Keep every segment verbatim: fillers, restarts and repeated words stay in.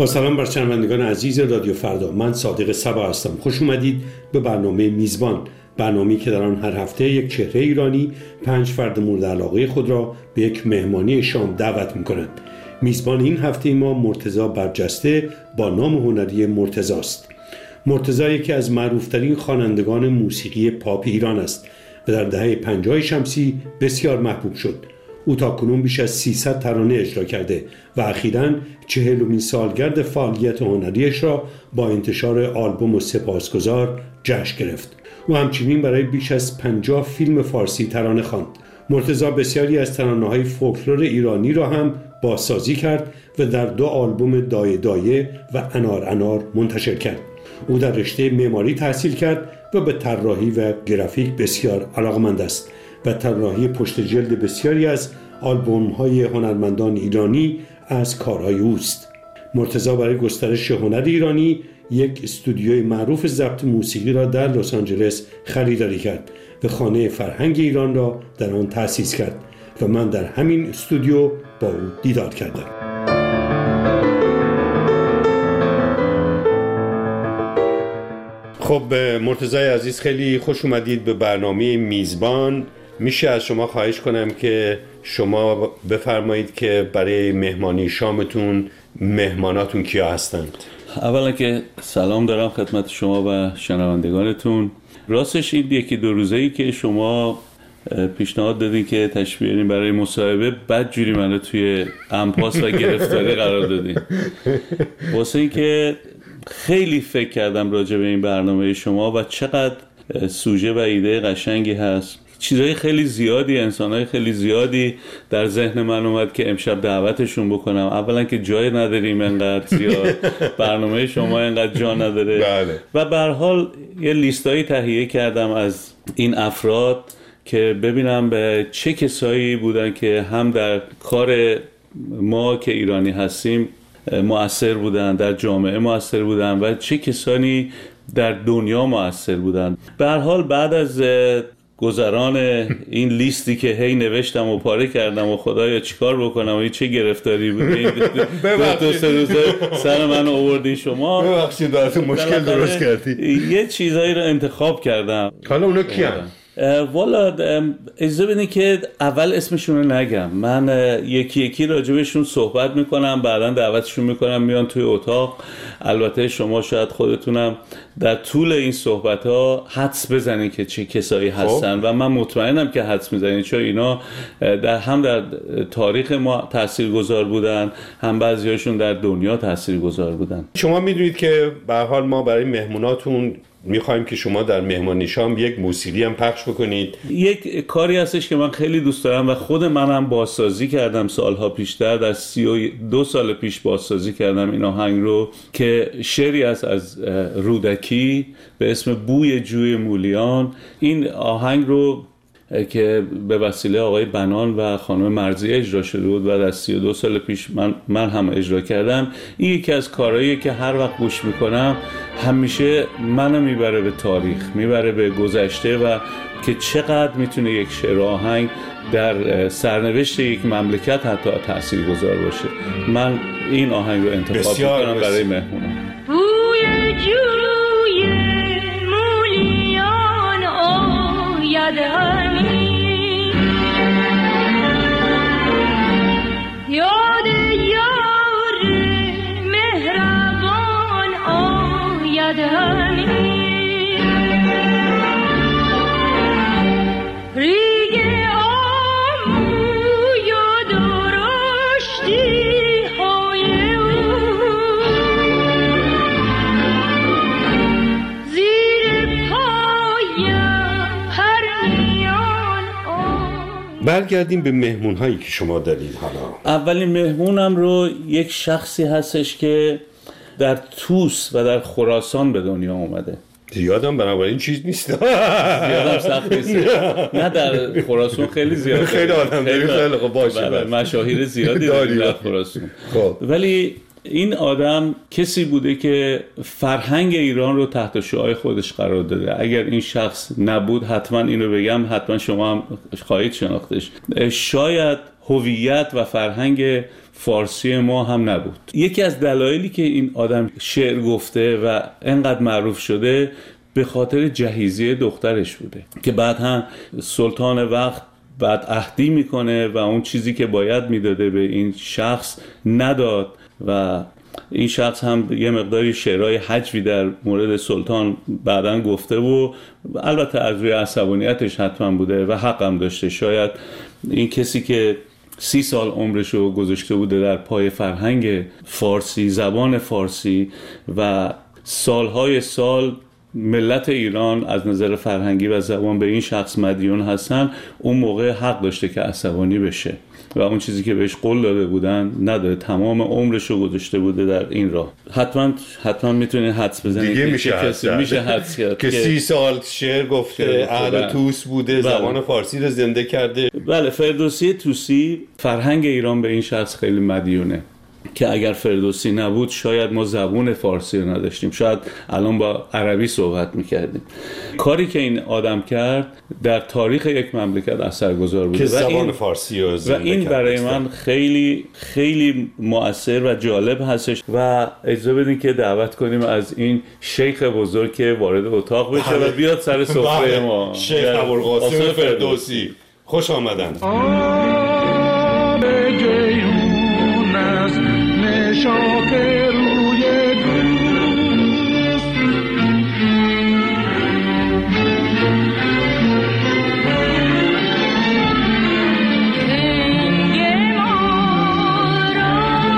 با سلام بر شنوندگان عزیز رادیو فردا، من صادق صبا هستم. خوش اومدید به برنامه میزبان، برنامه‌ای که در آن هر هفته یک چهره ایرانی پنج فرد مورد علاقه خود را به یک مهمانی شام دعوت می‌کند. میزبان این هفته ما مرتضی برجسته با نام هنری مرتضی است. مرتضی یکی از معروف‌ترین خوانندگان موسیقی پاپ ایران است و در دهه پنجاه شمسی بسیار محبوب شد. او تاکنون بیش از سیصد ترانه اجرا کرده و اخیراً چهلمین سالگرد فعالیت هنریش را با انتشار آلبوم سپاسگزار جشن گرفت. او همچنین برای بیش از پنجاه فیلم فارسی ترانه خواند. مرتضی بسیاری از ترانه‌های فولکلور ایرانی را هم بازسازی کرد و در دو آلبوم دایه دایه و انار انار منتشر کرد. او در رشته معماری تحصیل کرد و به طراحی و گرافیک بسیار علاقه‌مند است و طراحی پشت جلد بسیاری از آلبوم‌های هنرمندان ایرانی از کارهای اوست. مرتضی برای گسترش هنر ایرانی یک استودیوی معروف ضبط موسیقی را در لس آنجلس خریداری کرد و خانه فرهنگ ایران را در آن تأسیس کرد و من در همین استودیو با او دیدار کردم. خب مرتضی عزیز، خیلی خوش اومدید به برنامه میزبان. میشه از شما خواهش کنم که شما بفرمایید که برای مهمانی شامتون مهماناتون کیا هستند؟ اولا که سلام دارم خدمت شما و شنوندگانتون. راستش این یکی دو روزه‌ای که شما پیشنهاد دادین که تشریف بیارین برای مصاحبه، بدجوری منو توی امپاس و گرفتاری قرار دادین. واسه این که خیلی فکر کردم راجع به این برنامه شما و چقدر سوژه و ایده قشنگی هست. چیزای خیلی زیادی، انسانای خیلی زیادی در ذهن من اومد که امشب دعوتشون بکنم. اولا که جای نداریم انقدر زیاد، برنامه شما انقدر جا نداره. بله. و به هر حال یه لیستایی تهیه کردم از این افراد که ببینم به چه کسایی بودن که هم در کار ما که ایرانی هستیم مؤثر بودن، در جامعه مؤثر بودن و چه کسانی در دنیا مؤثر بودن. به هر حال بعد از گذران این لیستی که هی نوشتم و پاره کردم و خدایا چیکار بکنم و چه گرفتاری بود این دو سه روزه سر من آوردی شما، ببخشید براتون مشکل درست کردی. یه چیزایی رو انتخاب کردم. حالا اونا کیان؟ والا اجازه بدین که اول اسمشون رو نگم. من یکی یکی راجبشون صحبت میکنم، بعدا دعوتشون میکنم میان توی اتاق. البته شما شاید خودتونم در طول این صحبت ها حدس بزنین که چه کسایی هستن و من مطمئنم که حدس میزنین، چون اینا در هم در تاریخ ما تاثیرگذار بودن، هم بعضیاشون در دنیا تاثیرگذار بودن. شما میدونید که به هر حال ما برای مهموناتون میخوایم که شما در مهمانی شام یک موسیقی هم پخش بکنید. یک کاری هستش که من خیلی دوست دارم و خود منم بازسازی کردم سالها پیشتر، در سی و دو سال پیش بازسازی کردم این آهنگ رو که شعری است از رودکی به اسم بوی جوی مولیان. این آهنگ رو که به وسیله آقای بنان و خانم مرضی اجرا شده بود و در سی و دو سال پیش من, من هم اجرا کردم. این یکی از کارهاییه که هر وقت گوش میکنم همیشه منو میبره به تاریخ، میبره به گذشته و که چقدر میتونه یک شعر آهنگ در سرنوشت یک مملکت حتی تاثیرگذار باشه. من این آهنگ رو انتخاب میکنم برای مهمونم. بوی جوی مولیان آید همی، یاد یار مهربان آید همی، ریگ آموی و درشتی های او، زیر پایم پرنیان آید. برگردیم به مهمون هایی که شما دارید. حالا اولین مهمونم رو یک شخصی هستش که در توس و در خراسان به دنیا اومده. زیادم بنابراین چیز نیست. زیادم سخت نیست. نه در خراسان خیلی زیاده، خیلی آدم داریم. خیلی خب باشه، مشاهیر زیادی داریم در خراسان. خب ولی این آدم کسی بوده که فرهنگ ایران رو تحت شعاع خودش قرار داده. اگر این شخص نبود، حتما اینو بگم، حتما شما هم خواهید شناختش، شاید هویت و فرهنگ فارسی ما هم نبود. یکی از دلایلی که این آدم شعر گفته و انقدر معروف شده به خاطر جهیزیه دخترش بوده که بعد هم سلطان وقت بعد عهدی میکنه و اون چیزی که باید میداده به این شخص نداد و این شخص هم یه مقداری شعرهای هجوی در مورد سلطان بعداً گفته و البته از روی عصبانیتش حتما بوده و حق هم داشته. شاید این کسی که سی سال عمرشو گذاشته بوده در پای فرهنگ فارسی، زبان فارسی و سالهای سال ملت ایران از نظر فرهنگی و زبان به این شخص مدیون هستن، اون موقع حق داشته که عصبانی بشه و اون چیزی که بهش قول داده بودن نداده. تمام عمرش رو گذاشته بوده در این راه. حتما حتما میتونید حدس بزنید دیگه میشه حدس میشه حدس کرد که سی سال شعر گفته، اهل توس بوده، بله. زبان فارسی رو زنده کرده. بله، فردوسی توسی فرهنگ ایران به این شخص خیلی مدیونه که اگر فردوسی نبود شاید ما زبان فارسی رو نداشتیم، شاید الان با عربی صحبت میکردیم. کاری که این آدم کرد در تاریخ یک مملکت اثرگذار بوده که و زبان این فارسی رو و این برای من خیلی خیلی مؤثر و جالب هستش و اجازه بدین که دعوت کنیم از این شیخ بزرگ که وارد اتاق بشه و بیاد سر سفره ما. شیخ ابوالقاسم فردوسی، خوش آمدن. شاک روی دوست خنگ ما را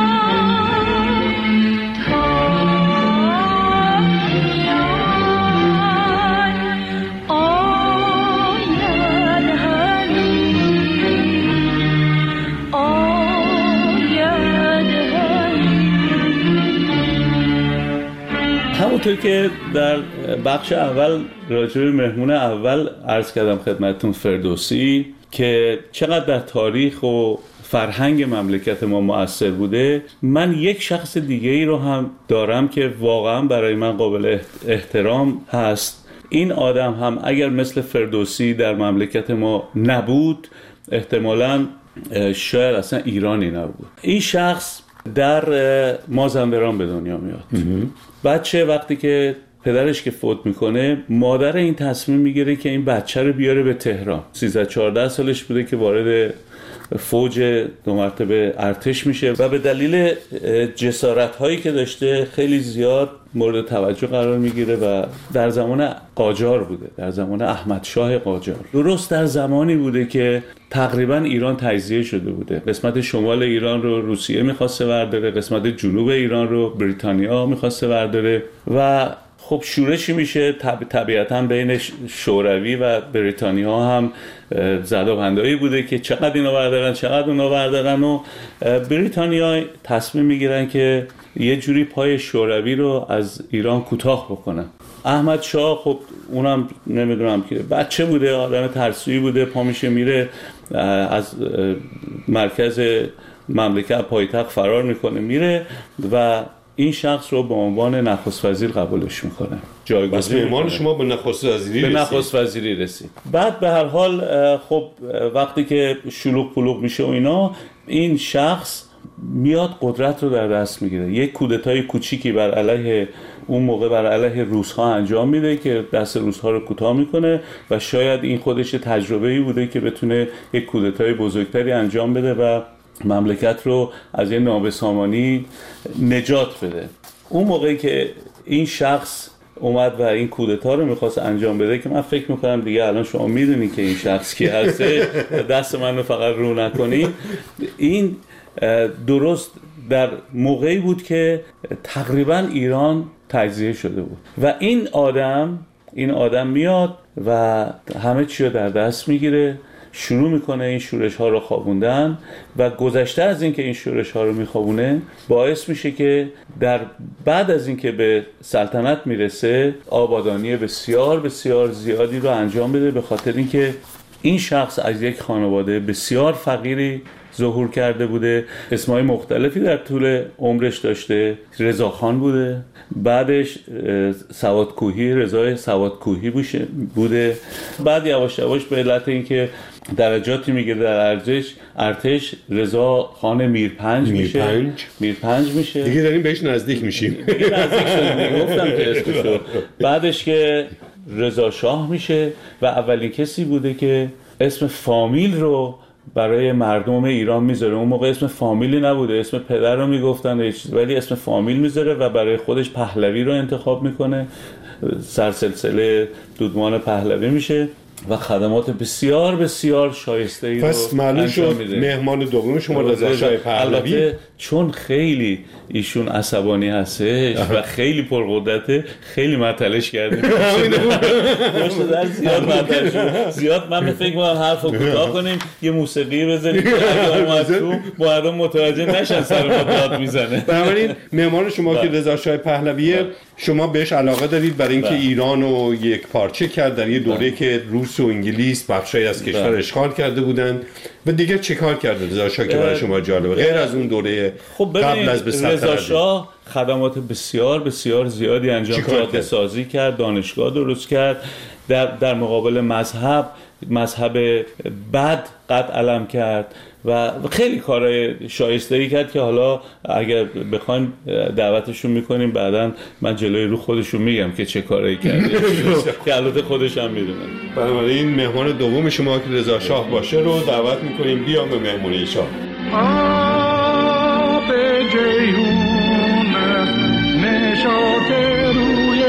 تا میان آید همی همونطور که در بخش اول راجع به مهمون اول عرض کردم خدمتتون فردوسی که چقدر در تاریخ و فرهنگ مملکت ما مؤثر بوده، من یک شخص دیگه ای رو هم دارم که واقعا برای من قابل احترام هست. این آدم هم اگر مثل فردوسی در مملکت ما نبود احتمالاً شاید اصلا ایرانی نبود. این شخص در مازندران به دنیا میاد. بچه وقتی که پدرش که فوت میکنه، مادر این تصمیم میگیره که این بچه رو بیاره به تهران. سیزده چهارده سالش بوده که وارد فوج دو مرتبه ارتش میشه و به دلیل جسارت هایی که داشته خیلی زیاد مورد توجه قرار میگیره و در زمان قاجار بوده، در زمان احمد شاه قاجار. درست در زمانی بوده که تقریبا ایران تجزیه شده بوده. قسمت شمال ایران رو روسیه میخواسته برداره، قسمت جنوب ایران رو بریتانیا میخواسته برداره و خب شورشی میشه طب... طبیعتاً بین شوروی و بریتانیا هم زد و بندایی بوده که چقدر اینا بردارن چقدر اونا بردارن و بریتانیا تصمیم میگیرن که یه جوری پای شوروی رو از ایران کوتاه بکنن. احمد شاه خب اونم نمیدونم که بچه بوده، آدم ترسویی بوده، پا میشه میره از مرکز مملکت پایتخت فرار میکنه میره و این شخص رو به عنوان نخست وزیر قبولش میکنه. جایگزین ایمان شما به نخست وزیری به رسید. نخست وزیری رسید. بعد به هر حال خب وقتی که شلوغ پلوغ میشه و اینا، این شخص میاد قدرت رو در دست میگیره. یک کودتای کوچیکی بر علیه اون موقع بر علیه روس‌ها انجام میده که دست روس‌ها رو کوتاه میکنه و شاید این خودش تجربه‌ای بوده که بتونه یک کودتای بزرگتری انجام بده و مملکت رو از یه نابسامانی نجات بده. اون موقعی که این شخص اومد و این کودتا رو میخواست انجام بده که من فکر میکنم دیگه الان شما میدونی که این شخص کی هسته، دست من رو فقط رو نکنی. این درست در موقعی بود که تقریبا ایران تجزیه شده بود و این آدم این آدم میاد و همه چی رو در دست میگیره، شروع میکنه این شورش ها رو خوابوندن و گذشته از این که این شورش ها رو میخوابونه باعث میشه که در بعد از این که به سلطنت میرسه آبادانی بسیار بسیار زیادی رو انجام بده، به خاطر اینکه این شخص از یک خانواده بسیار فقیری ظهور کرده بوده، اسمای مختلفی در طول عمرش داشته. رضاخان بوده، بعدش سوادکوهی، رضای سوادکوهی بوده، بعد یواش یواش به علت اینکه درجاتی میگه در ارتش ارتش رضا خان میرپنج میشه میرپنج میرپنج میشه دیگه داریم بهش نزدیک میشیم دیگه نزدیک شدیم گفتم که اسمشو بعدش که رضا شاه میشه و اولین کسی بوده که اسم فامیل رو برای مردم ایران میذاره. اون موقع اسم فامیلی نبوده، اسم پدر رو میگفتن ولی اسم فامیل میذاره و برای خودش پهلوی رو انتخاب میکنه، سرسلسله دودمان پهلوی میشه و خدمات بسیار بسیار شایسته ای رو پس معلوم شد مهمان دوم شما رضا شاه پهلوی. البته چون خیلی ایشون عصبانی هستش و خیلی پرقدرته خیلی معطلش کردیم باشه در زیاد معطل شد زیاد من فکر می‌کنم حرفو کوتاه کنیم یه موسیقی بذاریم که اگه اومد تو مردم متوجه نشن سر ما داد میزنه. بنابراین مهمان شما که رضا شاه پهلویه شما بهش علاقه دارید برای اینکه ایران رو یک پارچه کرد در یه دوره که روس و انگلیس بخشی از کشور اشغال کرده بودند و دیگه چه کار کرده رضا شاه که برای شما جالبه غیر از اون دوره خب قبل از به رضا شاه خدمات بسیار بسیار زیادی انجام جاده سازی کرد، دانشگاه درست کرد، در در مقابل مذهب مذهب بد قد علم کرد و خیلی کارهای شایسته‌ای کرد که حالا اگر بخوایم دعوتشون میکنیم بعداً من جلوی رو خودشون میگم که چه کارایی کرده که البته خودش هم میدونه. بنابراین مهمان دوم شما که رضا شاه باشه رو دعوت میکنیم بیام به مهمونی شاه. آب جیهون نشاط روی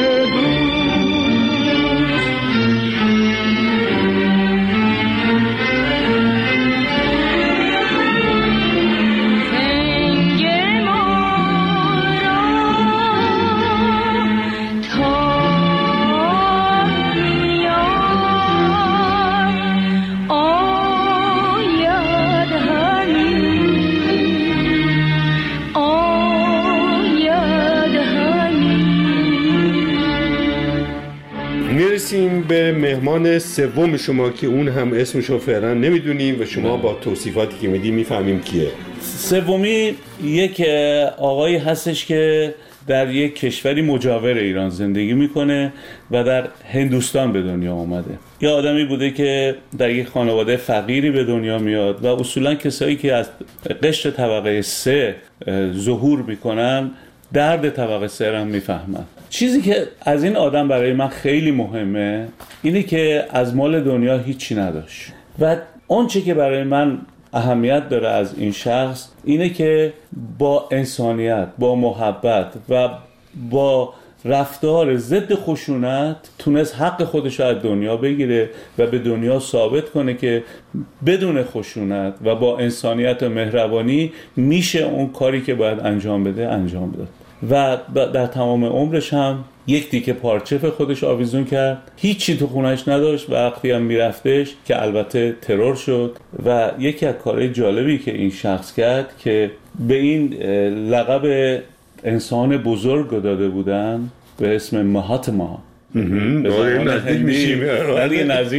میرسیم به مهمان سوم شما که اون هم اسمشو فعلا نمیدونیم و شما با توصیفاتی که میدی میفهمیم کیه. سومی یک آقایی هستش که در یک کشوری مجاور ایران زندگی میکنه و در هندوستان به دنیا آمده. یه آدمی بوده که در یک خانواده فقیری به دنیا میاد و اصولا کسایی که از قشر طبقه سه ظهور میکنن درد طبقه سه هم میفهمن. چیزی که از این آدم برای من خیلی مهمه اینه که از مال دنیا هیچی نداشت و اون چی که برای من اهمیت داره از این شخص اینه که با انسانیت، با محبت و با رفتار ضد خشونت تونست حق خودش رو از دنیا بگیره و به دنیا ثابت کنه که بدون خشونت و با انسانیت و مهربانی میشه اون کاری که باید انجام بده انجام بده. و در تمام عمرش هم یک تیکه پارچه به خودش آویزون کرد، هیچی تو خونش نداشت و وقتی هم میرفتش که البته ترور شد. و یکی از کارهای جالبی که این شخص کرد که به این لقب انسان بزرگ داده بودن به اسم مهاتما نزدیک میشیم نزدیک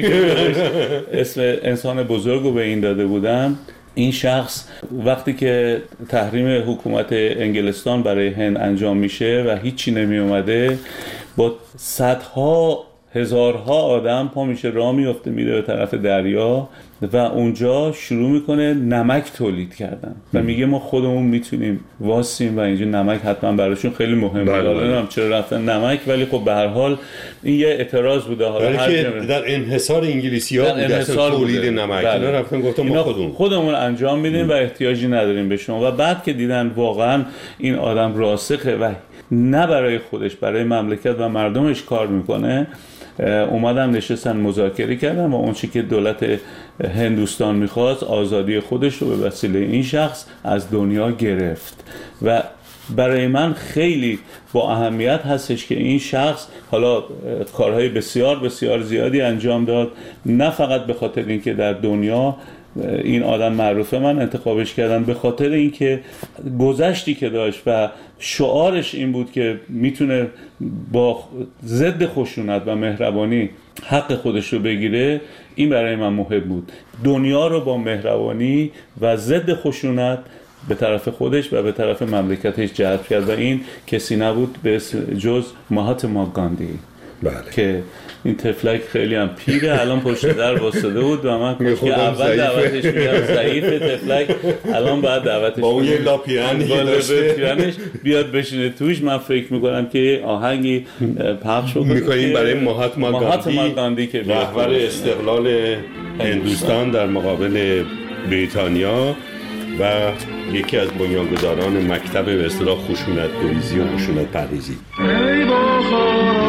اسم انسان بزرگ رو به این داده بودن. این شخص وقتی که تحریم حکومت انگلستان برای هند انجام میشه و هیچی نمی اومده با صدها هزارها آدم پا میشه راه میفته میره به طرف دریا و اونجا شروع میکنه نمک تولید کردن و میگه ما خودمون میتونیم واسیم و اینجا نمک حتما براشون خیلی مهمه. حالا نمیدونم چرا رفتن نمک ولی خب به هر حال این یه اعتراض بوده. حالا هر که در انحصار انگلیسی‌ها بوده اصلا تولید نمک اینا رفتن گفتن ما خودمون خودمون انجام میدیم و احتیاجی نداریم به شما. و بعد که دیدن واقعا این آدم راسخه و نه برای خودش برای مملکت و مردمش کار میکنه اومدن نشستن مذاکره کردن و اون چیزی که دولت هندوستان میخواست آزادی خودش رو به وسیله این شخص از دنیا گرفت. و برای من خیلی با اهمیت هستش که این شخص حالا کارهای بسیار بسیار زیادی انجام داد، نه فقط به خاطر اینکه در دنیا این آدم معروفه من انتخابش کردم، به خاطر اینکه گذشتی که داشت و شعارش این بود که میتونه با ضد خشونت و مهربانی حق خودش رو بگیره. این برای من مهم بود، دنیا رو با مهربانی و ضد خشونت به طرف خودش و به طرف مملکتش جلب کرد و این کسی نبود به اسم جز مهاتما گاندی. بله. که این تفلک خیلی هم پیره، الان پشت در واسطه بود و من که اول دعوتش میگم ضعیف تفلک، الان بعد دعوتش با اون یه لاپیرنی داشته بیاد بشینه توش. من فکر میکنم که آهنگی پخش بکنیم میکنیم برای مهاتما مهاتما گاندی که رهبر استقلال هندوستان در مقابل بریتانیا و یکی از بنیانگذاران مکتب به اصطلاح خشونت گریزی و خشونت پرهیزی. ای بخارا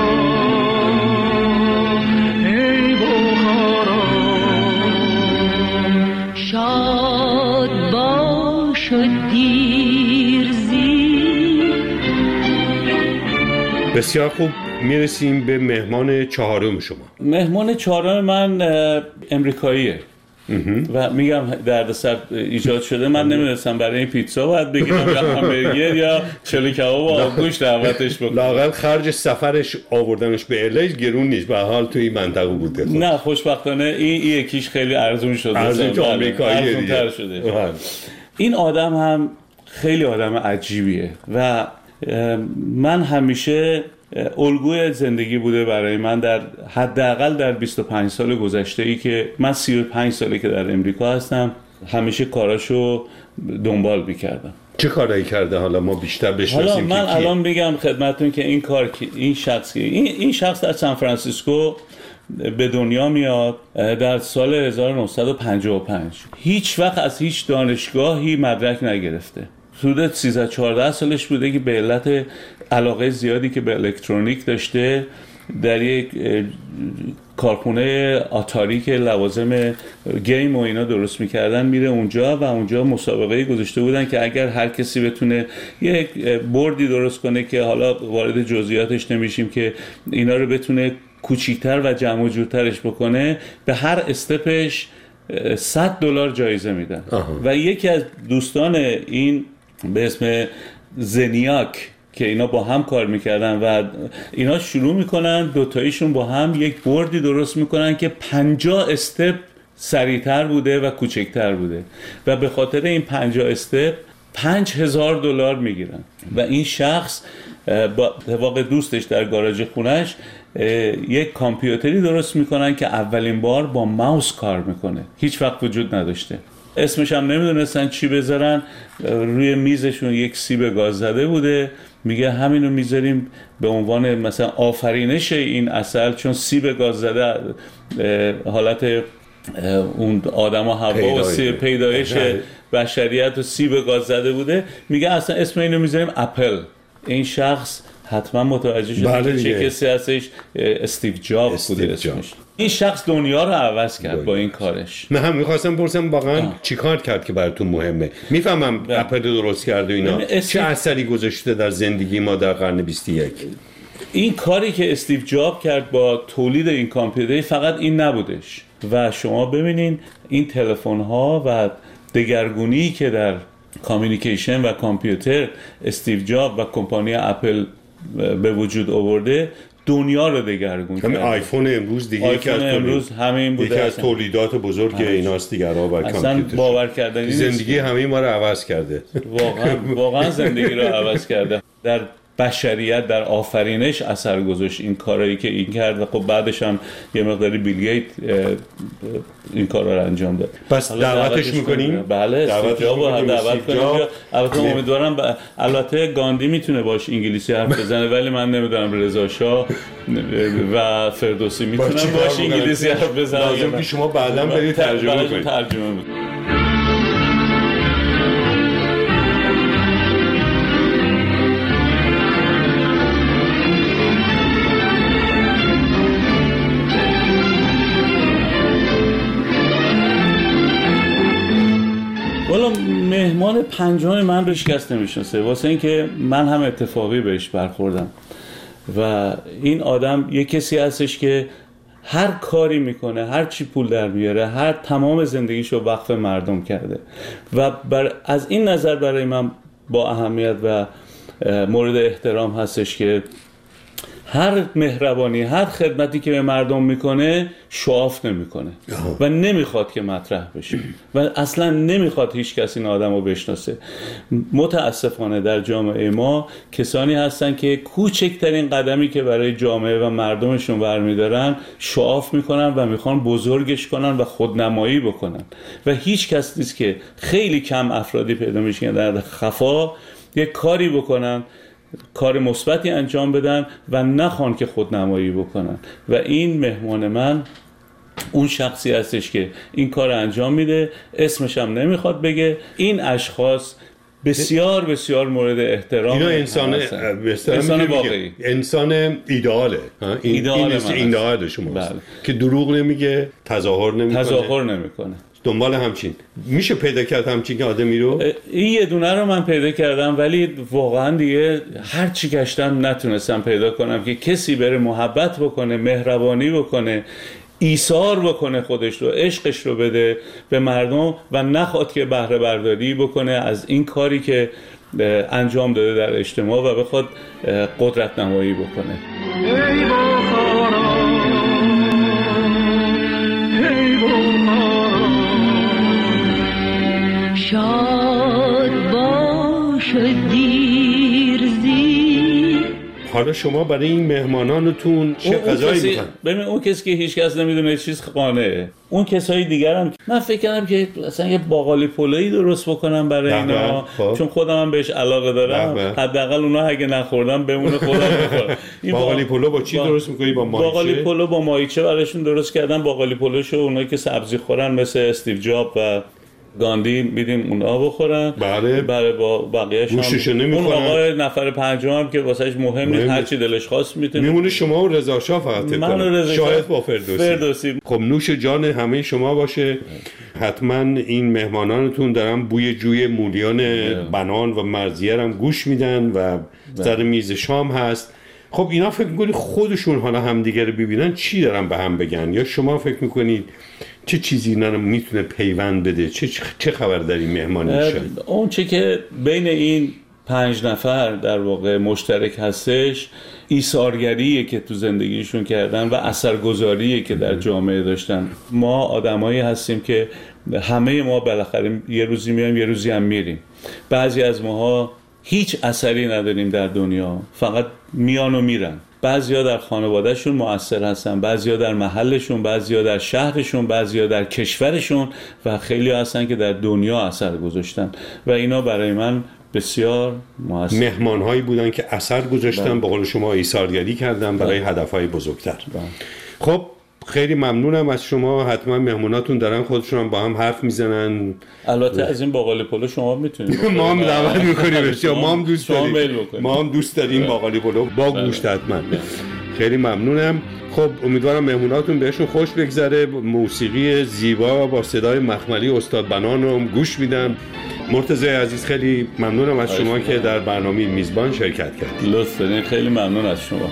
ای بخارا شاد باش و دیرزی. بسیار خوب، میرسیم به مهمان چهارم شما. مهمان چهارم من امریکاییه و میگم دردسر ایجاد شده. من نمیدونستم برای این پیتزا باید بگیرم یا همبرگر یا چلو کباب و آبگوشت دعوتش بکنم. لااقل خرج سفرش آوردنش به الی گرون نیست، به حال توی این منطقه بوده. خود. نه خوشبختانه این این یکیش خیلی ارزون شده، ارزون تو آمریکاییه دیگه شده. این آدم هم خیلی آدم عجیبیه و من همیشه الگوی زندگی بوده برای من در حداقل در بیست و پنج سال گذشته ای که من سی و پنج ساله که در امریکا هستم، همیشه کاراشو دنبال می‌کردم. چه کارایی کرده حالا ما بیشتر بشناسیم؟ حالا من الان میگم خدمتتون که این کار این شخص این این شخص در سان فرانسیسکو به دنیا میاد در سال هزار و نهصد و پنجاه و پنج. هیچ وقت از هیچ دانشگاهی مدرک نگرفته. حدود سیزده چهارده سالش بوده که به علت علاقه زیادی که به الکترونیک داشته در یک کارخونه آتاری که لوازم گیم و اینا درست میکردن میره اونجا و اونجا مسابقه گذاشته بودن که اگر هر کسی بتونه یک بوردی درست کنه که حالا وارد جزئیاتش نمیشیم که اینا رو بتونه کوچیک‌تر و جمع و جورترش بکنه، به هر استپش صد دلار جایزه میدن. آها. و یکی از دوستان این به اسم زنیاک که اینا با هم کار میکردن و اینا شروع میکنن دوتاییشون با هم یک بوردی درست میکنن که پنجاه استپ سریعتر بوده و کوچکتر بوده و به خاطر این پنجاه استپ پنج هزار دلار میگیرن. و این شخص با اتفاق دوستش در گاراژ خونش یک کامپیوتری درست میکنن که اولین بار با ماوس کار میکنه، هیچ وقت وجود نداشته. اسمش هم نمیدونستن چی بذارن. روی میزشون یک سیب گاز زده بوده، میگه همینو میذاریم به عنوان مثلا آفرینش این عسل، چون سیب گاز زده حالت اون آدم و حوا و سیب پیدایش بشریت و سیب گاز زده بوده. میگه اصلا اسم اینو میذاریم اپل. این شخص حتما متوجه شده چه کسی هستش، استیو جابز بوده اسمش. این شخص دنیا رو عوض کرد با این کارش. من هم میخواستم پرسم واقعا چیکار کرد که براتون مهمه؟ میفهمم اپل درست کرده اینا، چه اثری گذاشته در زندگی ما در قرن بیست و یک؟ این کاری که استیو جاب کرد با تولید این کامپیوتر فقط این نبودش و شما ببینین این تلفن ها و دگرگونی که در کامیونیکیشن و کامپیوتر استیو جاب و کمپانی اپل به وجود آورده دنیا رو دگرگون کرد. آیفون امروز دیگه یکی از امروز همین بوده، یکی از تولیدات بزرگ ایناست دیگه. و اصلا باور کردنی زندگی همه ما رو عوض کرده. واقعا واقعا زندگی رو عوض کرده. در بشریت در آفرینش اثر گذاشت این کارایی که این کرد و خب بعدش هم یه مقداری بیل گیت این کارا رو انجام داد. پس دعوتش می‌کنیم؟ بله، دعوتش رو دعوت کنیم. البته امیدوارم البته گاندی میتونه باش انگلیسی حرف بزنه ولی من نمیدونم رضا شاه و فردوسی میتونن باش انگلیسی حرف بزنن. لازم که شما بعداً برید ترجمه کنید. ترجمه والا مهمان پنجم من رو شکست نمیشناسه، واسه این که من هم اتفاقی بهش برخوردم و این آدم یه کسی هستش که هر کاری میکنه، هر چی پول در بیاره، هر تمام زندگیشو وقف مردم کرده و بر از این نظر برای من با اهمیت و مورد احترام هستش که هر مهربانی، هر خدمتی که به مردم میکنه شعاف نمیکنه و نمیخواد که مطرح بشه و اصلا نمیخواد هیچ کسی این آدم رو بشناسه. متاسفانه در جامعه ما کسانی هستن که کوچکترین قدمی که برای جامعه و مردمشون برمیدارن شعاف میکنن و میخوان بزرگش کنن و خودنمایی بکنن و هیچ کس نیست که خیلی کم افرادی پیدا میشن در خفا یک کاری بکنن، کار مثبتی انجام بدن و نخوان که خودنمایی بکنن و این مهمان من اون شخصی هستش که این کار انجام میده، اسمش هم نمیخواد بگه. این اشخاص بسیار بسیار مورد احترام، اینا انسان انسان واقعی، انسان ایدئاله، این ایدئال این ایدئال شماست که دروغ نمیگه، تظاهر نمیکنه، تظاهر نمیکنه. دنبال همچین میشه پیدا کرد همچین که آدمی رو. این یه دونه رو من پیدا کردم ولی واقعا دیگه هر چی گشتم نتونستم پیدا کنم که کسی بره محبت بکنه، مهربانی بکنه، ایثار بکنه، خودش رو، عشقش رو بده به مردم و نخواد که بهره برداری بکنه از این کاری که انجام داده در اجتماع و بخواد قدرت نمایی بکنه. ای بخارا، ای بخارا، شاد باش دیرزی. حالا شما برای این مهمانانتون چه غذایی می‌خواید؟ ببین اون کسی که هیچ کس نمیدونه چیز قانعه، اون کسای دیگر هم من فکر کردم که مثلا یه باقالی پلویی درست بکنم برای اینا، چون خودم هم بهش علاقه دارم، حداقل اونا اگه نخوردن بمونه خودم بخورم. باقالی پلو با چی با... درست می‌کنی؟ با ماهیچه؟ باقالی پلو با ماهیچه براشون درست کردم. باقالی پلوشو اونایی که سبزی خورن مثل استیو جاب و گاندی میدیم اونا بخورن. بله. برای با بقیه‌اش هم اون آقای نفر پنجم هم که واسهش مهم نیست، هر چی دلش خواست میتونه. میمونه شما و رضا شاه فقط من شاهد با فردوسی. فردوسی. خب نوش جان همه شما باشه. حتما این مهمانانتون دارن بوی جوی مولیان بنان و مرضیه هم گوش میدن و سر میز شام هست. خب اینا فکر میکنید خودشون حالا همدیگه رو ببینن چی دارن به هم بگن، یا شما فکر میکنید چه چیزی اینا رو میتونه پیوند بده؟ چه چه خبر در این مهمانی میشه؟ اون چه که بین این پنج نفر در واقع مشترک هستش ایثارگریه که تو زندگیشون کردن و اثرگذاریه که در جامعه داشتن. ما آدمایی هستیم که همه ما بالاخره یه روزی میایم یه روزی هم میریم. بعضی از ماها هیچ اثری نداریم در دنیا، فقط میان و میرن. بعضیا در خانوادهشون مؤثر هستن، بعضیا در محلشون، بعضیا در شهرشون، بعضیا در کشورشون و خیلی هستن که در دنیا اثر گذاشتن و اینا برای من بسیار مؤثر مهمان‌هایی بودن که اثر گذاشتن، به قول شما ایثارگری کردن برای هدف‌های بزرگتر. بله. خب خیلی ممنونم از شما. حتما مهموناتون دارن خودشون هم با هم حرف میزنن. البته از این باقالی پلو شما میتونید ما هم دعوت میکنیم بسیار، ما هم دوست داریم ما هم دوست داریم باقالی پلو با گوشت حتما. خیلی ممنونم. خب امیدوارم مهموناتون بهشون خوش بگذره. موسیقی زیبا با صدای مخملی استاد بنان رو گوش میدن. مرتضی عزیز خیلی ممنونم از شما که در برنامه میزبان شرکت کردید. لطف دارین، خیلی ممنون از شما.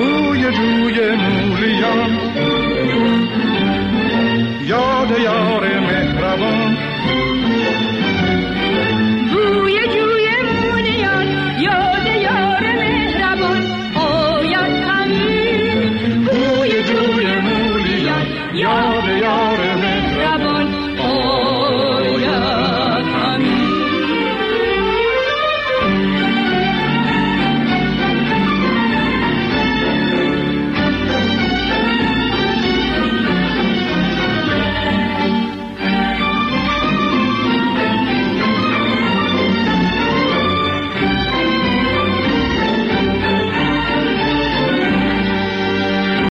جوی مولیان یاد یار